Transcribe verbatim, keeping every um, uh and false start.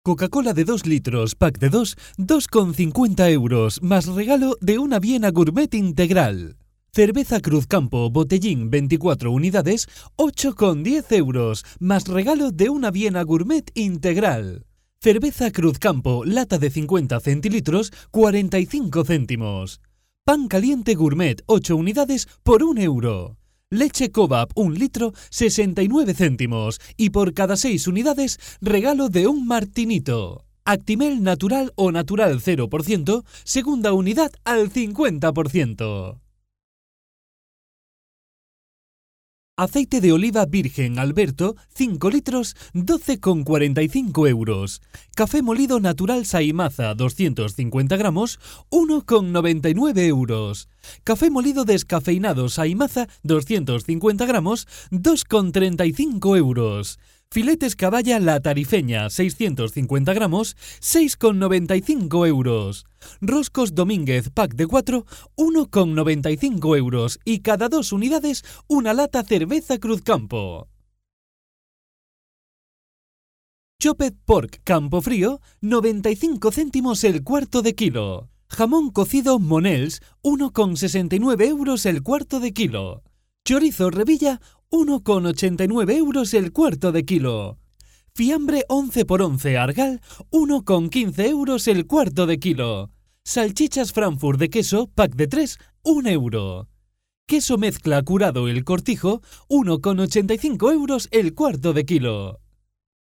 Coca-Cola de dos litros, pack de dos, dos con cincuenta euros, más regalo de una Viena Gourmet integral. Cerveza Cruzcampo, botellín veinticuatro unidades, ocho con diez euros, más regalo de una Viena Gourmet integral. Cerveza Cruzcampo, lata de cincuenta centilitros, cuarenta y cinco céntimos. Pan caliente gourmet, ocho unidades por un euro. Leche Cobap, un litro, sesenta y nueve céntimos. Y por cada seis unidades, regalo de un martinito. Actimel natural o natural cero por ciento, segunda unidad al cincuenta por ciento. Aceite de oliva virgen Alberto, cinco litros, doce con cuarenta y cinco euros. Café molido natural Saimaza, doscientos cincuenta gramos, uno con noventa y nueve euros. Café molido descafeinado Saimaza, doscientos cincuenta gramos, dos con treinta y cinco euros. Filetes caballa La Tarifeña, seiscientos cincuenta gramos, seis con noventa y cinco euros. Roscos Domínguez, pack de cuatro, uno con noventa y cinco euros. Y cada dos unidades, una lata cerveza Cruzcampo. Chopped Pork Campofrío, noventa y cinco céntimos el cuarto de kilo. Jamón cocido Monels, uno con sesenta y nueve euros el cuarto de kilo. Chorizo Revilla, uno con ochenta y nueve euros el cuarto de kilo. Fiambre once por once Argal, uno con quince euros el cuarto de kilo. Salchichas Frankfurt de queso, pack de tres, un euro. Queso mezcla curado El Cortijo, uno con ochenta y cinco euros el cuarto de kilo.